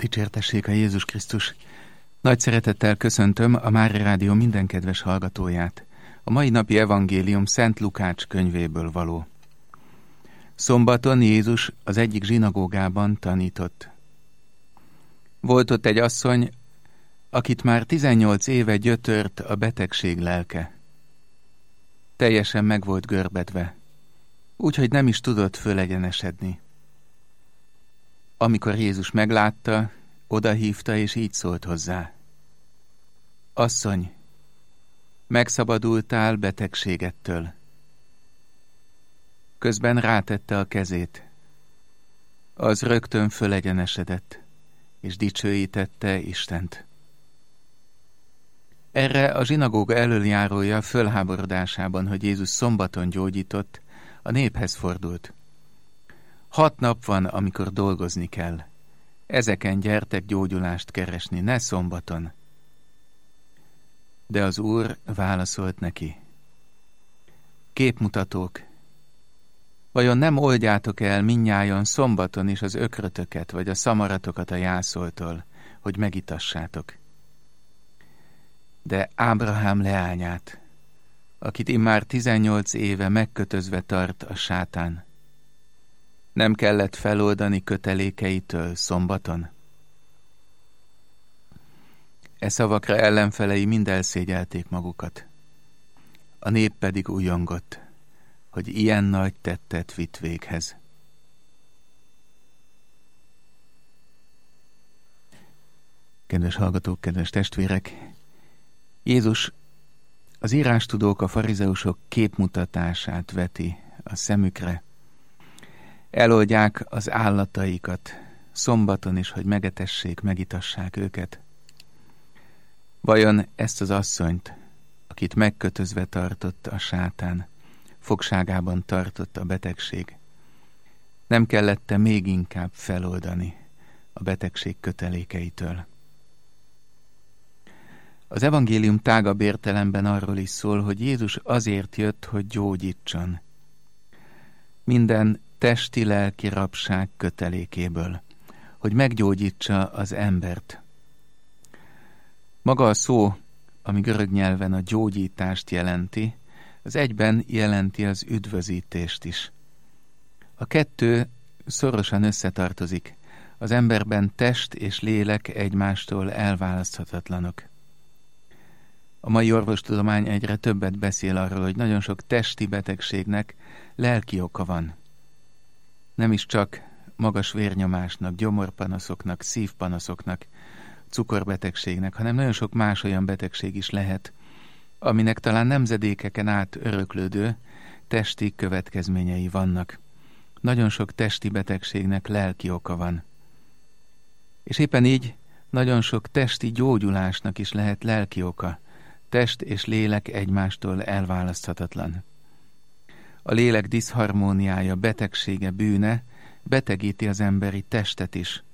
Dicsértessék a Jézus Krisztus! Nagy szeretettel köszöntöm a Mária Rádió minden kedves hallgatóját. A mai napi evangélium Szent Lukács könyvéből való. Szombaton Jézus az egyik zsinagógában tanított. Volt ott egy asszony, akit már 18 éve gyötört a betegség lelke. Teljesen meg volt görbedve, úgyhogy nem is tudott fölegyenesedni. Amikor Jézus meglátta, odahívta és így szólt hozzá. Asszony, megszabadultál betegségettől. Közben rátette a kezét. Az rögtön fölegyenesedett, és dicsőítette Istent. Erre a zsinagóga elöljárója fölháborodásában, hogy Jézus szombaton gyógyított, a néphez fordult. 6 nap van, amikor dolgozni kell. Ezeken gyertek gyógyulást keresni, ne szombaton. De az Úr válaszolt neki. Képmutatók, vajon nem oldjátok el mindnyájan szombaton is az ökrötöket, vagy a szamaratokat a jászoltól, hogy megitassátok? De Ábrahám leányát, akit immár 18 éve megkötözve tart a sátán, nem kellett feloldani kötelékeitől szombaton? E szavakra ellenfelei mind elszégyelték magukat. A nép pedig ujjongott, hogy ilyen nagy tettet vitt véghez. Kedves hallgatók, kedves testvérek! Jézus az írástudók, a farizeusok képmutatását veti a szemükre. Eloldják az állataikat szombaton is, hogy megetessék, megitassák őket. Vajon ezt az asszonyt, akit megkötözve tartott a sátán, fogságában tartott a betegség, nem kellett-e még inkább feloldani a betegség kötelékeitől? Az evangélium tágabb értelemben arról is szól, hogy Jézus azért jött, hogy gyógyítson. Minden testi-lelki rabság kötelékéből, hogy meggyógyítsa az embert. Maga a szó, ami görög nyelven a gyógyítást jelenti, az egyben jelenti az üdvözítést is. A kettő szorosan összetartozik. Az emberben test és lélek egymástól elválaszthatatlanok. A mai orvostudomány egyre többet beszél arról, hogy nagyon sok testi betegségnek lelki oka van. Nem is csak magas vérnyomásnak, gyomorpanaszoknak, szívpanaszoknak, cukorbetegségnek, hanem nagyon sok más olyan betegség is lehet, aminek talán nemzedékeken át öröklődő testi következményei vannak. Nagyon sok testi betegségnek lelki oka van. És éppen így nagyon sok testi gyógyulásnak is lehet lelki oka. Test és lélek egymástól elválaszthatatlan. A lélek diszharmóniája, betegsége, bűne betegíti az emberi testet is.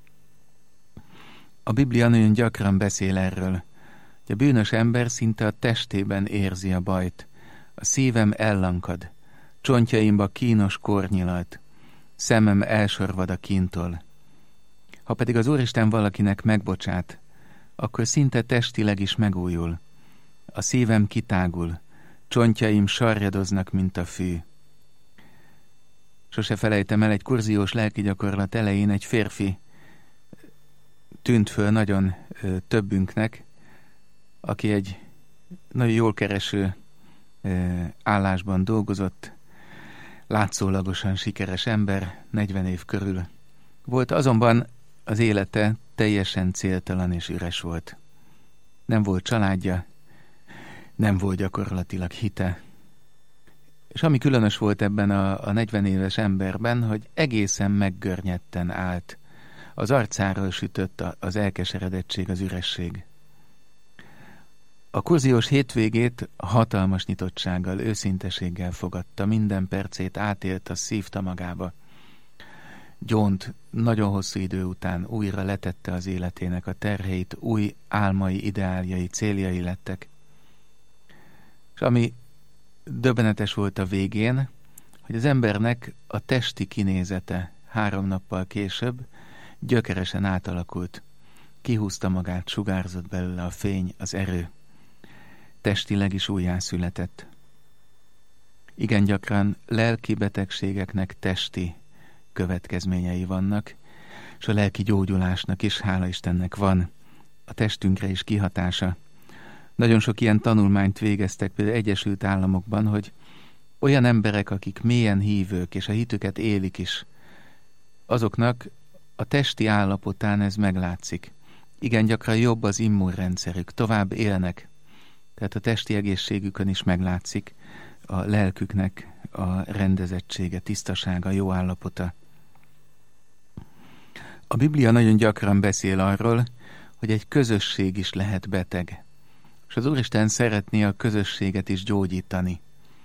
A Biblia nagyon gyakran beszél erről, hogy a bűnös ember szinte a testében érzi a bajt. A szívem ellankad, csontjaimba kínos kór nyilalt, szemem elsorvad a kíntól. Ha pedig az Úristen valakinek megbocsát, akkor szinte testileg is megújul. A szívem kitágul, csontjaim sarjadoznak, mint a fű. Sose felejtem el, egy kurziós lelkigyakorlat elején egy férfi tűnt föl nagyon többünknek, aki egy nagyon jól kereső állásban dolgozott, látszólagosan sikeres ember, 40 év körül volt, azonban az élete teljesen céltalan és üres volt. Nem volt családja, nem volt gyakorlatilag hite. És ami különös volt ebben a 40 éves emberben, hogy egészen meggörnyetten állt. Az arcáról sütött az elkeseredettség, az üresség. A kurziós hétvégét hatalmas nyitottsággal, őszinteséggel fogadta, minden percét átélt, szívta magába. Gyónt nagyon hosszú idő után újra letette az életének a terheit, új álmai, ideáljai, céljai lettek. És ami döbbenetes volt a végén, hogy az embernek a testi kinézete 3 nappal később gyökeresen átalakult. Kihúzta magát, sugárzott belőle a fény, az erő. Testileg is újjászületett. Igen gyakran lelki betegségeknek testi következményei vannak, és a lelki gyógyulásnak is, hála Istennek, van a testünkre is kihatása. Nagyon sok ilyen tanulmányt végeztek például Egyesült Államokban, hogy olyan emberek, akik mélyen hívők, és a hitüket élik is, azoknak a testi állapotán ez meglátszik. Igen gyakran jobb az immunrendszerük, tovább élnek. Tehát a testi egészségükön is meglátszik a lelküknek a rendezettsége, tisztasága, jó állapota. A Biblia nagyon gyakran beszél arról, hogy egy közösség is lehet beteg. És az Úristen szeretné a közösséget is gyógyítani.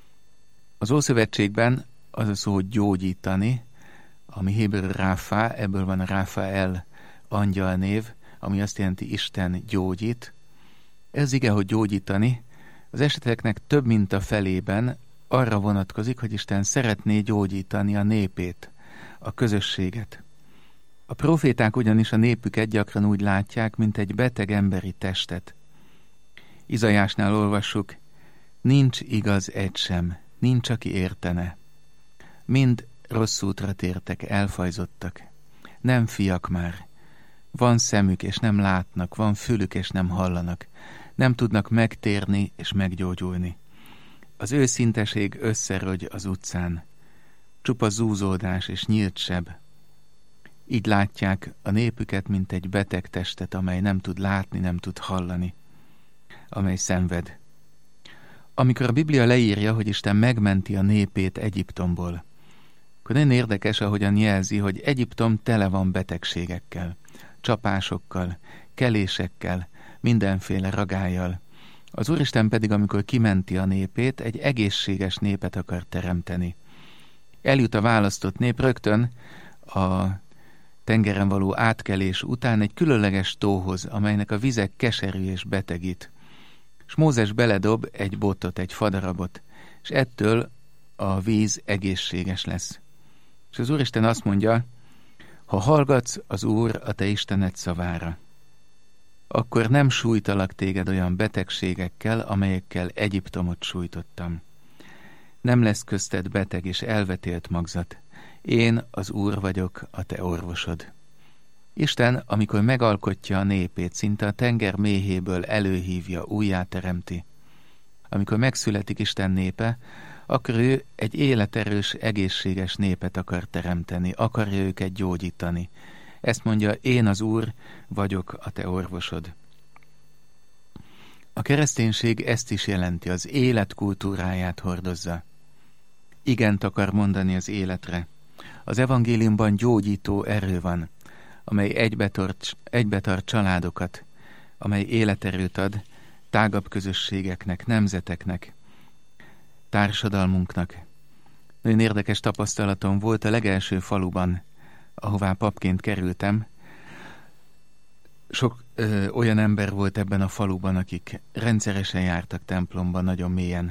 Az Ószövetségben az a szó, hogy gyógyítani, ami héberül Ráfá, ebből van a Ráfael angyal név, ami azt jelenti Isten gyógyít. Ez ige, hogy gyógyítani, az eseteknek több mint a felében arra vonatkozik, hogy Isten szeretné gyógyítani a népét, a közösséget. A proféták ugyanis a népüket gyakran úgy látják, mint egy beteg emberi testet. Izaiásnál olvassuk, nincs igaz egy sem, nincs, aki értene. Mind rossz útra tértek, elfajzottak. Nem fiak már. Van szemük, és nem látnak, van fülük, és nem hallanak. Nem tudnak megtérni, és meggyógyulni. Az őszinteség összerögy az utcán. Csupa zúzódás és nyílt seb. Így látják a népüket, mint egy beteg testet, amely nem tud látni, nem tud hallani, amely szenved. Amikor a Biblia leírja, hogy Isten megmenti a népét Egyiptomból, akkor nagyon érdekes, ahogyan jelzi, hogy Egyiptom tele van betegségekkel, csapásokkal, kelésekkel, mindenféle ragályjal. Az Úristen pedig, amikor kimenti a népét, egy egészséges népet akar teremteni. Eljut a választott nép rögtön a tengeren való átkelés után egy különleges tóhoz, amelynek a vizek keserű és betegít. És Mózes beledob egy botot, egy fadarabot, és ettől a víz egészséges lesz. És az Úristen azt mondja, ha hallgatsz az Úr a te Istened szavára, akkor nem sújtalak téged olyan betegségekkel, amelyekkel Egyiptomot sújtottam. Nem lesz közted beteg és elvetélt magzat. Én az Úr vagyok, a te orvosod. Isten, amikor megalkotja a népét, szinte a tenger méhéből előhívja, újjáteremti. Amikor megszületik Isten népe, akkor ő egy életerős, egészséges népet akar teremteni, akarja őket gyógyítani. Ezt mondja, én az Úr vagyok, a te orvosod. A kereszténység ezt is jelenti, az élet kultúráját hordozza. Igent akar mondani az életre. Az evangéliumban gyógyító erő van, amely egybetart családokat, amely életerőt ad tágabb közösségeknek, nemzeteknek, társadalmunknak. Nagyon érdekes tapasztalatom volt a legelső faluban, ahová papként kerültem. Sok olyan ember volt ebben a faluban, akik rendszeresen jártak templomban, nagyon mélyen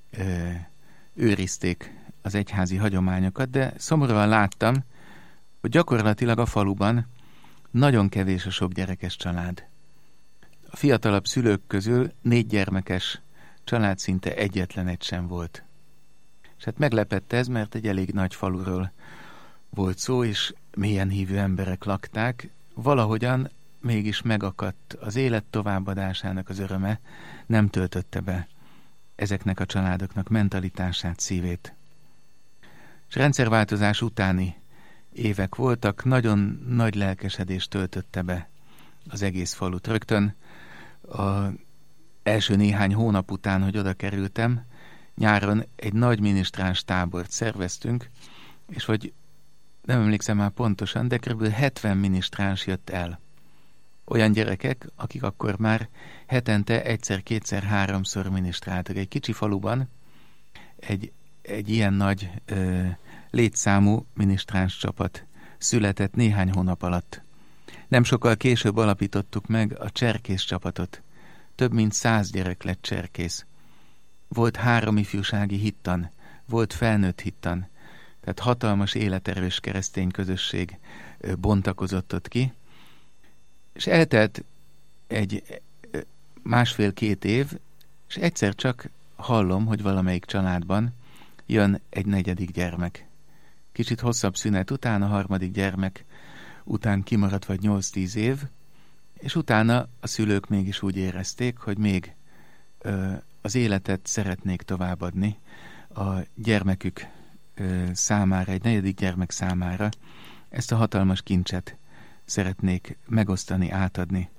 őrizték az egyházi hagyományokat, de szomorúan láttam, hogy gyakorlatilag a faluban nagyon kevés a sok gyerekes család. A fiatalabb szülők közül 4 gyermekes család szinte egyetlen egy sem volt. És hát meglepett ez, mert egy elég nagy faluról volt szó, és mélyen hívő emberek lakták. Valahogyan mégis megakadt az élet továbbadásának az öröme, nem töltötte be ezeknek a családoknak mentalitását, szívét. És rendszerváltozás utáni évek voltak, nagyon nagy lelkesedés töltötte be az egész falut. Rögtön az első néhány hónap után, hogy oda kerültem, nyáron egy nagy minisztráns tábort szerveztünk, és hogy nem emlékszem már pontosan, de kb. 70 minisztráns jött el. Olyan gyerekek, akik akkor már hetente egyszer, kétszer, 3-szor minisztráltak. Egy kicsi faluban egy ilyen nagy létszámú minisztráns csapat született néhány hónap alatt. Nem sokkal később alapítottuk meg a cserkész csapatot. Több mint 100 gyerek lett cserkész. Volt 3 ifjúsági hittan, volt felnőtt hittan, tehát hatalmas életerős keresztény közösség bontakozott ott ki. És eltelt egy 1,5-2 év, és egyszer csak hallom, hogy valamelyik családban jön egy 4. gyermek. Kicsit hosszabb szünet után, a 3. gyermek után kimaradt vagy 8-10 év, és utána a szülők mégis úgy érezték, hogy még az életet szeretnék továbbadni a gyermekük számára, egy 4. gyermek számára. Ezt a hatalmas kincset szeretnék megosztani, átadni.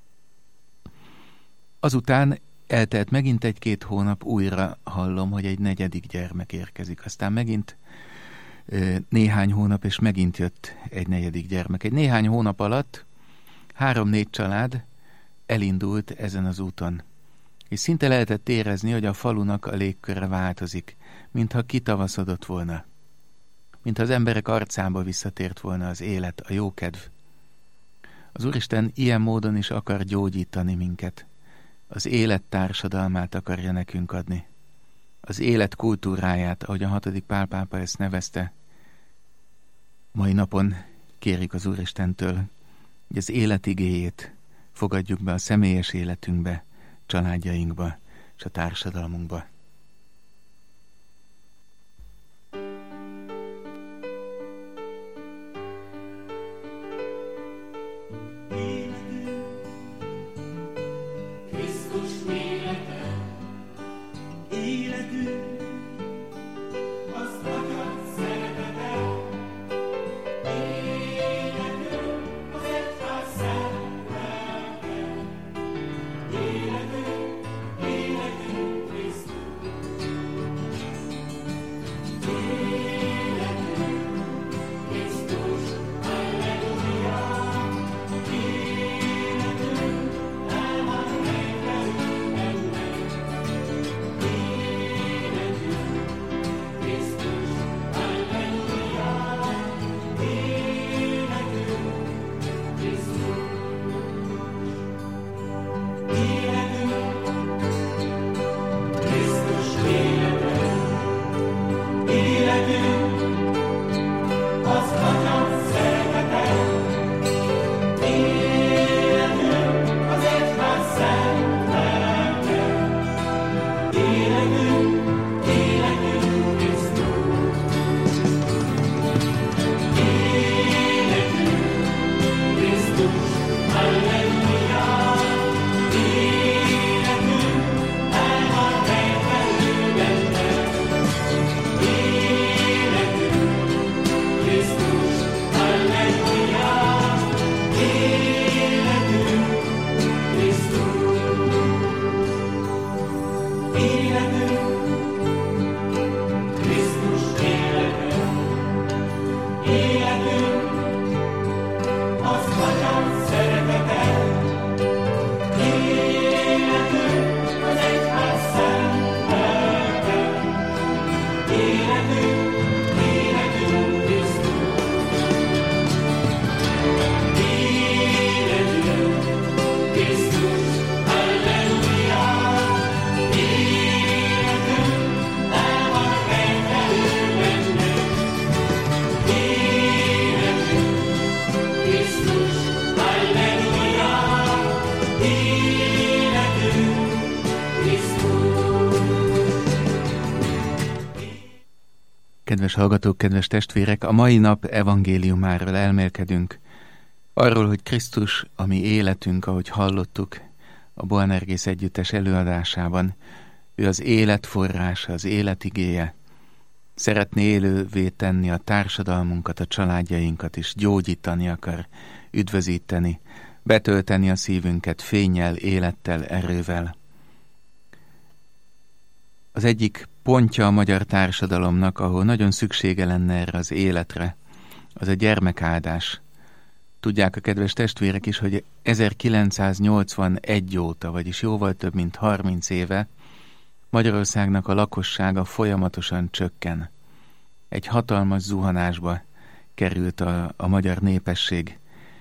Azután eltelt megint 1-2 hónap, újra hallom, hogy egy 4. gyermek érkezik. Aztán megint néhány hónap, és megint jött egy 4. gyermek. Egy néhány hónap alatt 3-4 család elindult ezen az úton. És szinte lehetett érezni, hogy a falunak a légköre változik, mintha kitavaszodott volna. Mintha az emberek arcába visszatért volna az élet, a jókedv. Az Úristen ilyen módon is akar gyógyítani minket. Az élet társadalmát akarja nekünk adni. Az élet kultúráját, ahogy a 6. Pál pápa ezt nevezte. Mai napon kérjük az Úristentől, hogy az élet igéjét fogadjuk be a személyes életünkbe, családjainkba és a társadalmunkba. Kedves hallgatók, kedves testvérek, a mai nap evangéliumáról elmélkedünk. Arról, hogy Krisztus, a mi életünk, ahogy hallottuk a Boanerges együttes előadásában, ő az élet forrása, az élet igéje. Szeretné élővé tenni a társadalmunkat, a családjainkat is, gyógyítani akar, üdvözíteni, betölteni a szívünket fénnyel, élettel, erővel. Az egyik pontja a magyar társadalomnak, ahol nagyon szüksége lenne erre az életre, az a gyermekáldás. Tudják a kedves testvérek is, hogy 1981 óta, vagyis jóval több mint 30 éve, Magyarországnak a lakossága folyamatosan csökken. Egy hatalmas zuhanásba került a magyar népesség.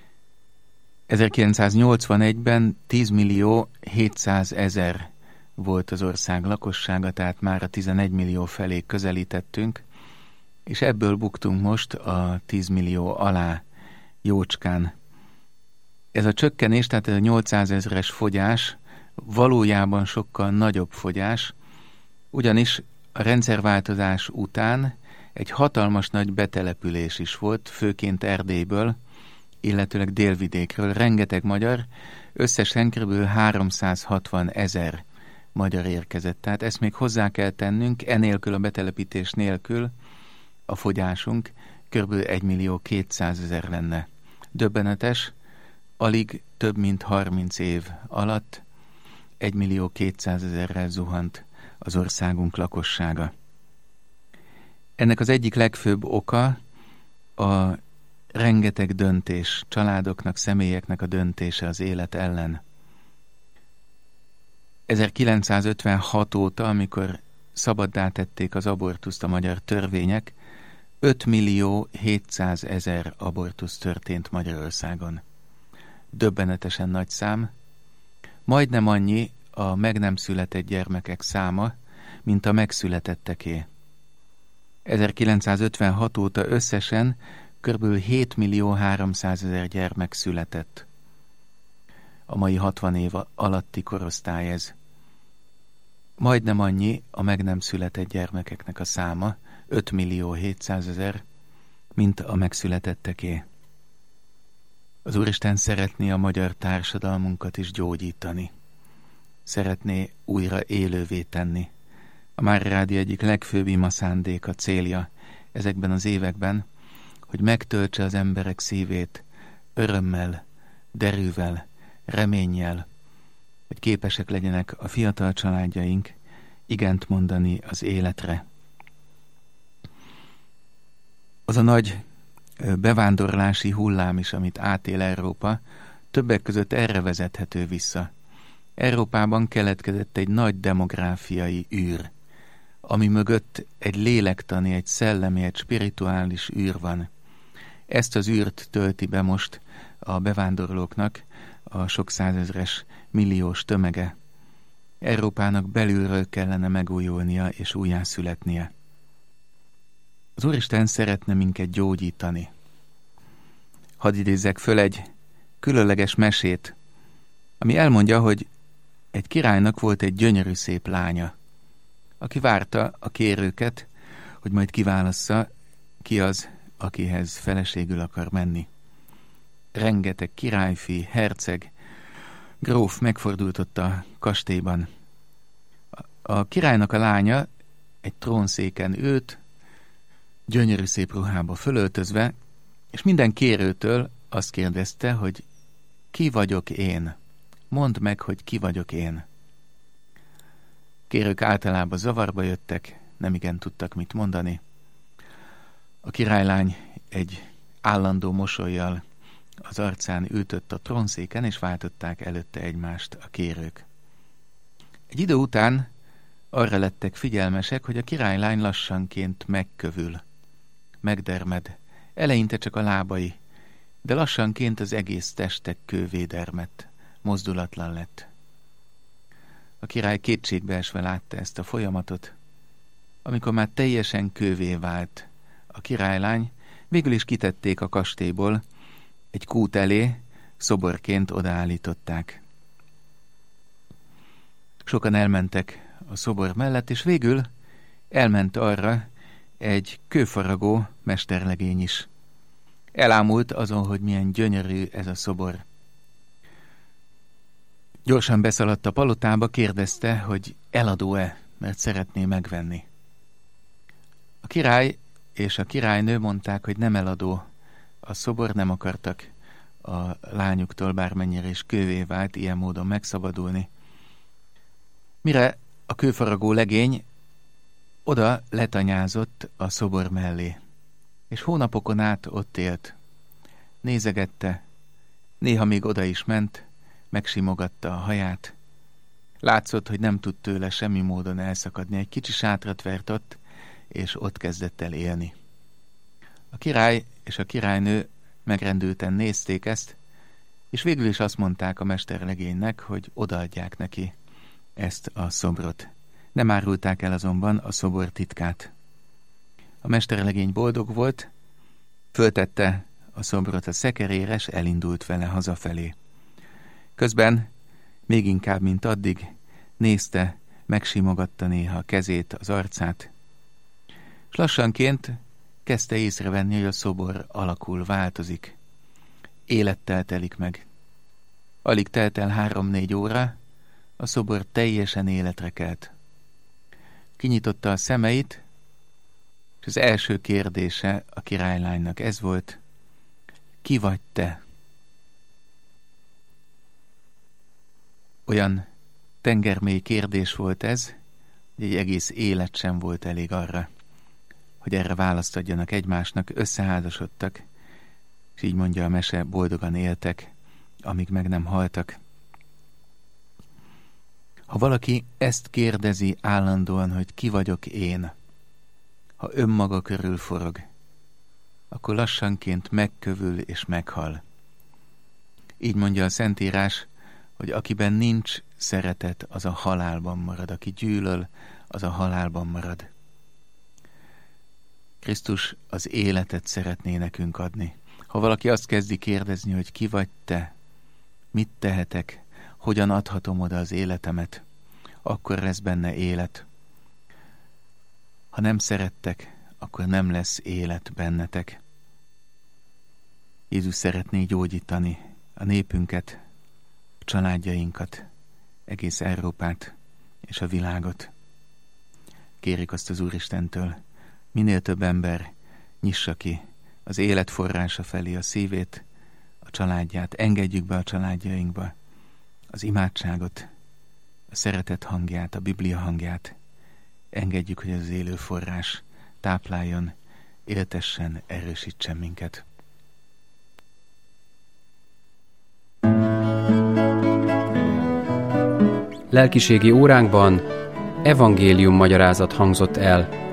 1981-ben 10.700.000 volt az ország lakossága, tehát már a 11 millió felé közelítettünk, és ebből buktunk most a 10 millió alá jócskán. Ez a csökkenés, tehát ez a 800 000-es fogyás valójában sokkal nagyobb fogyás, ugyanis a rendszerváltozás után egy hatalmas nagy betelepülés is volt, főként Erdélyből, illetőleg délvidékről. Rengeteg magyar, összesen kb. 360 000 magyar érkezett. Tehát ezt még hozzá kell tennünk, enélkül a betelepítés nélkül a fogyásunk kb. 1 200 000 lenne. Döbbenetes, alig több mint 30 év alatt 1 200 000-rel zuhant az országunk lakossága. Ennek az egyik legfőbb oka a rengeteg döntés, családoknak, személyeknek a döntése az élet ellen. 1956 óta, amikor szabaddá tették az abortuszt a magyar törvények, 5 700 000 abortusz történt Magyarországon. Döbbenetesen nagy szám, majdnem annyi a meg nem született gyermekek száma, mint a megszületetteké. 1956 óta összesen kb. 7 300 000 gyermek született. A mai 60 év alatti korosztály ez. Majdnem annyi a meg nem született gyermekeknek a száma, 5 700 000, mint a megszületetteké. Az Úristen szeretné a magyar társadalmunkat is gyógyítani. Szeretné újra élővé tenni. A Mária Rádió egyik legfőbb ima szándéka, célja ezekben az években, hogy megtöltse az emberek szívét örömmel, derűvel, reménnyel, hogy képesek legyenek a fiatal családjaink igent mondani az életre. Az a nagy bevándorlási hullám is, amit átél Európa, többek között erre vezethető vissza. Európában keletkezett egy nagy demográfiai űr, ami mögött egy lélektani, egy szellemi, egy spirituális űr van. Ezt az űrt tölti be most a bevándorlóknak a sok százezres, milliós tömege. Európának belülről kellene megújulnia és újjászületnie. Az Úristen szeretne minket gyógyítani. Hadd idézzek föl egy különleges mesét, ami elmondja, hogy egy királynak volt egy gyönyörű szép lánya, aki várta a kérőket, hogy majd kiválassza, ki az, akihez feleségül akar menni. Rengeteg királyfi, herceg, gróf megfordult ott a kastélyban. A királynak a lánya egy trónszéken ült, gyönyörű szép ruhába fölöltözve, és minden kérőtől azt kérdezte, hogy ki vagyok én? Mondd meg, hogy ki vagyok én. Kérők általában zavarba jöttek, nemigen tudtak mit mondani. A királylány egy állandó mosollyal az arcán ültött a trónszéken, és váltották előtte egymást a kérők. Egy idő után arra lettek figyelmesek, hogy a királylány lassanként megkövül, megdermed, eleinte csak a lábai, de lassanként az egész teste kővé dermedt, mozdulatlan lett. A király kétségbeesve látta ezt a folyamatot. Amikor már teljesen kővé vált a királylány, végül is kitették a kastélyból, egy kút elé, szoborként odaállították. Sokan elmentek a szobor mellett, és végül elment arra egy kőfaragó mesterlegény is. Elámult azon, hogy milyen gyönyörű ez a szobor. Gyorsan beszaladt a palotába, kérdezte, hogy eladó-e, mert szeretné megvenni. A király és a királynő mondták, hogy nem eladó. A szobor, nem akartak a lányuktól, bármennyire is kővé vált, ilyen módon megszabadulni. Mire a kőfaragó legény oda letanyázott a szobor mellé, és hónapokon át ott élt. Nézegette, néha még oda is ment, megsimogatta a haját. Látszott, hogy nem tud tőle semmi módon elszakadni. Egy kicsi sátrat vert ott, és ott kezdett el élni. A király és a királynő megrendülten nézték ezt, és végül is azt mondták a mesterlegénynek, hogy odaadják neki ezt a szobrot. Nem árulták el azonban a szobor titkát. A mesterlegény boldog volt, föltette a szobrot, a szekeréres elindult vele hazafelé. Közben, még inkább, mint addig, nézte, megsimogatta néha a kezét, az arcát, és lassanként kezdte észrevenni, hogy a szobor alakul, változik. Élettel telik meg. Alig telt el 3-4 óra, a szobor teljesen életre kelt. Kinyitotta a szemeit, és az első kérdése a királylánynak ez volt: ki vagy te? Olyan tengermély kérdés volt ez, hogy egy egész élet sem volt elég arra, hogy erre választ adjanak egymásnak. Összeházasodtak, és így mondja a mese, boldogan éltek, amíg meg nem haltak. Ha valaki ezt kérdezi állandóan, hogy ki vagyok én, ha önmaga körül forog, akkor lassanként megkövül és meghal. Így mondja a Szentírás, hogy akiben nincs szeretet, az a halálban marad, aki gyűlöl, az a halálban marad. Krisztus az életet szeretné nekünk adni. Ha valaki azt kezdi kérdezni, hogy ki vagy te, mit tehetek, hogyan adhatom oda az életemet, akkor lesz benne élet. Ha nem szerettek, akkor nem lesz élet bennetek. Jézus szeretné gyógyítani a népünket, a családjainkat, egész Európát és a világot. Kérjük azt az Úristentől, minél több ember nyissa ki az élet forrása felé a szívét, a családját, engedjük be a családjainkba az imádságot, a szeretet hangját, a Biblia hangját. Engedjük, hogy az élő forrás tápláljon, éltessen, erősítsen minket. Lelkiségi óránkban evangélium magyarázat hangzott el